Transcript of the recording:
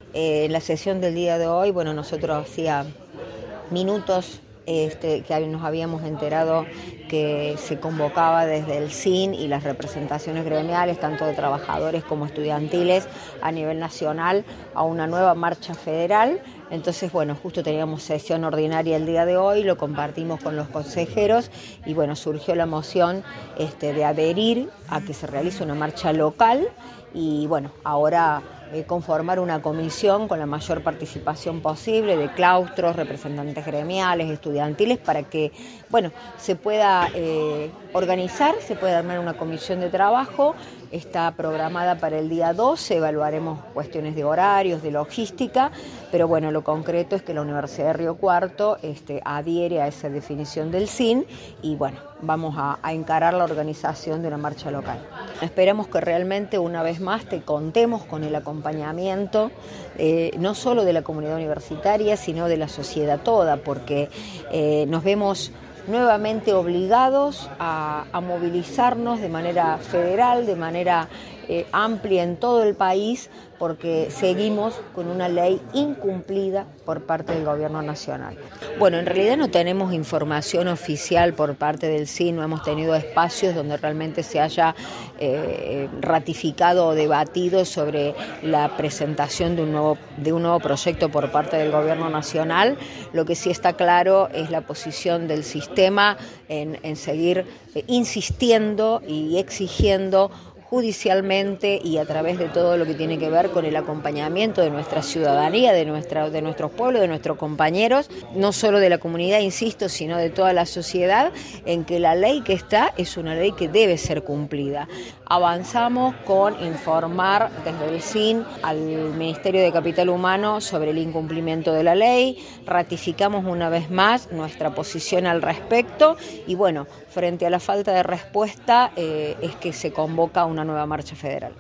En la sesión del día de hoy, bueno, nosotros hacía minutos que nos habíamos enterado que se convocaba desde el CIN y las representaciones gremiales, tanto de trabajadores como estudiantiles a nivel nacional, a una nueva marcha federal. Entonces, bueno, justo teníamos sesión ordinaria el día de hoy, lo compartimos con los consejeros y, bueno, surgió la moción de adherir a que se realice una marcha local y, bueno, ahora conformar una comisión con la mayor participación posible de claustros, representantes gremiales, estudiantiles, para que, bueno, se pueda organizar, se pueda armar una comisión de trabajo. Está programada para el día 12, evaluaremos cuestiones de horarios, de logística, pero bueno, lo concreto es que la Universidad de Río Cuarto adhiere a esa definición del CIN y bueno, vamos a encarar la organización de una marcha local. Esperamos que realmente una vez más te contemos con el acompañamiento no solo de la comunidad universitaria, sino de la sociedad toda, porque nos vemos nuevamente obligados a movilizarnos de manera federal, de manera amplia en todo el país, porque seguimos con una ley incumplida por parte del gobierno nacional. Bueno, en realidad no tenemos información oficial por parte del CIN, no hemos tenido espacios donde realmente se haya ratificado o debatido sobre la presentación de un nuevo proyecto por parte del gobierno nacional. Lo que sí está claro es la posición del sistema en seguir insistiendo y exigiendo judicialmente y a través de todo lo que tiene que ver con el acompañamiento de nuestra ciudadanía, de nuestros pueblos, de nuestros compañeros, no solo de la comunidad, insisto, sino de toda la sociedad, en que la ley que está es una ley que debe ser cumplida. Avanzamos con informar desde el CIN al Ministerio de Capital Humano sobre el incumplimiento de la ley, ratificamos una vez más nuestra posición al respecto y bueno, frente a la falta de respuesta es que se convoca una nueva marcha federal.